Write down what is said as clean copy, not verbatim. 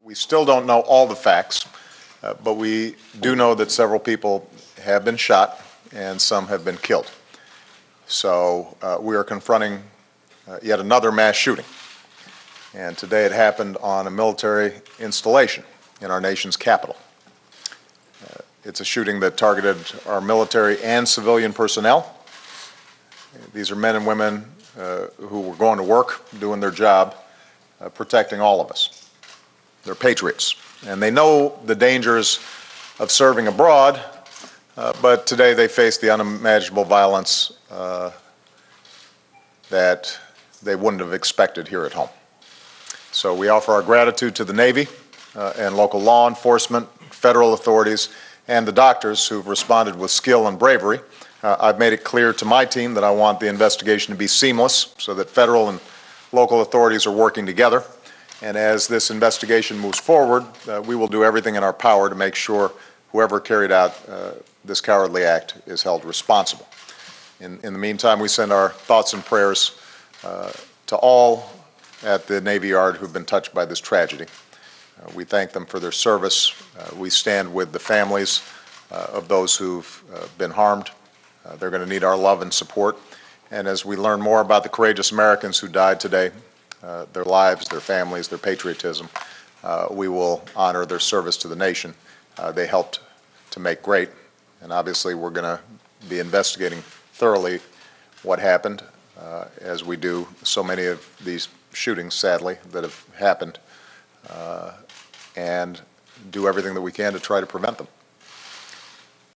We still don't know all the facts, but we do know that several people have been shot and some have been killed. So we are confronting yet another mass shooting. And today it happened on a military installation in our nation's capital. It's a shooting that targeted our military and civilian personnel. These are men and women who were going to work, doing their job, protecting all of us. They're patriots, and they know the dangers of serving abroad, but today they face the unimaginable violence that they wouldn't have expected here at home. So we offer our gratitude to the Navy and local law enforcement, federal authorities, and the doctors who've responded with skill and bravery. I've made it clear to my team that I want the investigation to be seamless so that federal and local authorities are working together. And as this investigation moves forward, we will do everything in our power to make sure whoever carried out this cowardly act is held responsible. In the meantime, we send our thoughts and prayers to all at the Navy Yard who've been touched by this tragedy. We thank them for their service. We stand with the families of those who've been harmed. They're going to need our love and support. And as we learn more about the courageous Americans who died today, their lives, their families, their patriotism, we will honor their service to the nation. They helped to make great, and obviously we're going to be investigating thoroughly what happened, as we do so many of these shootings, sadly, that have happened, and do everything that we can to try to prevent them.